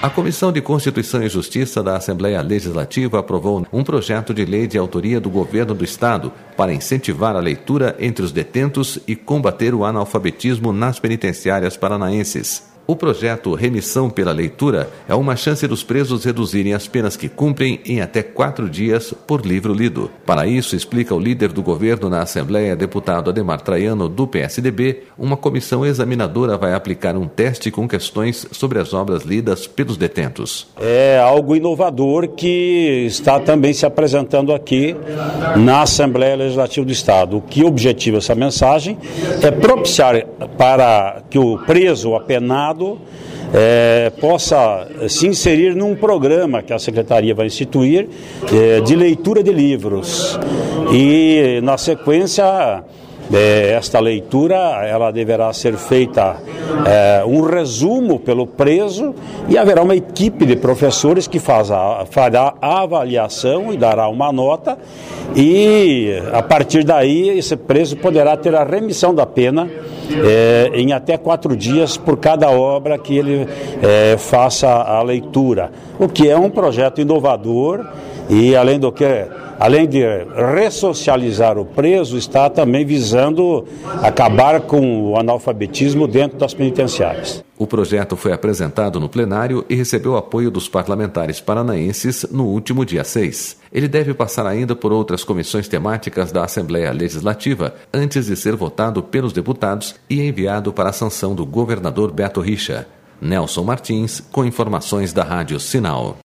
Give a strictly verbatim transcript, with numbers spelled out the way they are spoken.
A Comissão de Constituição e Justiça da Assembleia Legislativa aprovou um projeto de lei de autoria do Governo do Estado para incentivar a leitura entre os detentos e combater o analfabetismo nas penitenciárias paranaenses. O projeto Remissão pela Leitura é uma chance dos presos reduzirem as penas que cumprem em até quatro dias por livro lido. Para isso, explica o líder do governo na Assembleia, deputado Ademar Traiano, do P S D B, uma comissão examinadora vai aplicar um teste com questões sobre as obras lidas pelos detentos. É algo inovador que está também se apresentando aqui na Assembleia Legislativa do Estado. O que objetiva essa mensagem é propiciar para que o preso, o apenado, É, possa se inserir num programa que a Secretaria vai instituir é, de leitura de livros e, na sequência, é, esta leitura ela deverá ser feita é, um resumo pelo preso e haverá uma equipe de professores que faz a, fará a avaliação e dará uma nota e, a partir daí, esse preso poderá ter a remissão da pena É, em até quatro dias por cada obra que ele é, faça a leitura, o que é um projeto inovador e, além do que, além de ressocializar o preso, está também visando acabar com o analfabetismo dentro das penitenciárias. O projeto foi apresentado no plenário e recebeu apoio dos parlamentares paranaenses no último dia seis. Ele deve passar ainda por outras comissões temáticas da Assembleia Legislativa antes de ser votado pelos deputados e enviado para a sanção do governador Beto Richa. Nelson Martins, com informações da Rádio Sinal.